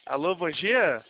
Alô, bom dia.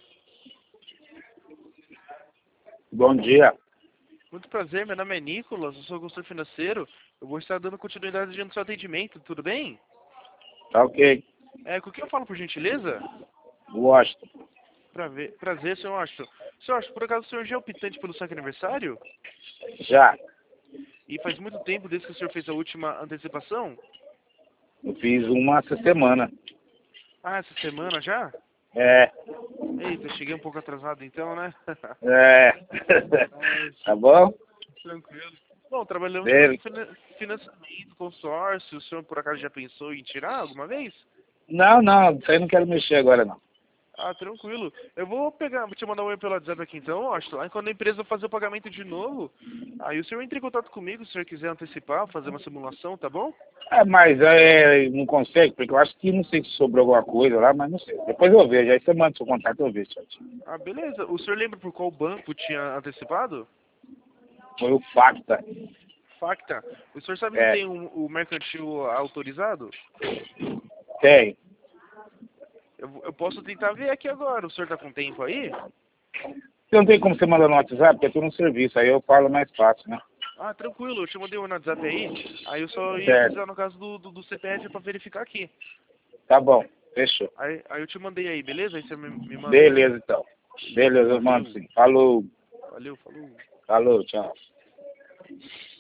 Bom dia. Muito prazer, meu nome é Nicolas, eu sou consultor financeiro. Eu vou estar dando continuidade no seu atendimento, tudo bem? Tá ok. Com quem eu falo, por gentileza? Gosto. Prazer, senhor Washington. Senhor Washington, por acaso o senhor já é optante pelo seu aniversário? Já. E faz muito tempo desde que o senhor fez a última antecipação? Eu fiz uma essa semana. Ah, essa semana já? É. Eita, cheguei um pouco atrasado então, né? É. Tá bom? Tranquilo. Bom, trabalhamos com Dele. financiamento, consórcio. O senhor por acaso já pensou em tirar alguma vez? Não, não. Isso aí não quero mexer agora, não. Ah, tranquilo. Eu vou te mandar um e-mail pelo WhatsApp aqui então, Washington. Aí quando a empresa fazer o pagamento de novo, aí o senhor entra em contato comigo se o senhor quiser antecipar, fazer uma simulação, tá bom? Mas não consegue, porque eu acho que não sei se sobrou alguma coisa lá, mas não sei. Depois eu vejo. Aí você manda seu contato, eu vejo certinho. Ah, beleza. O senhor lembra por qual banco tinha antecipado? Foi o Facta. Facta. O senhor sabe se É. tem o mercantil autorizado? Tem. Eu posso tentar ver aqui agora. O senhor tá com tempo aí? Não tem como você mandar no WhatsApp, porque eu tô no serviço. Aí eu falo mais fácil, né? Ah, tranquilo. Eu te mandei um WhatsApp aí. Aí eu só ia Certo. precisar, no caso do CPF, pra verificar aqui. Tá bom. Fechou. Aí eu te mandei aí, beleza? Aí você me manda aí. Beleza, então. Beleza, eu mando Valeu. sim. Falou. Valeu, falou. Falou, tchau.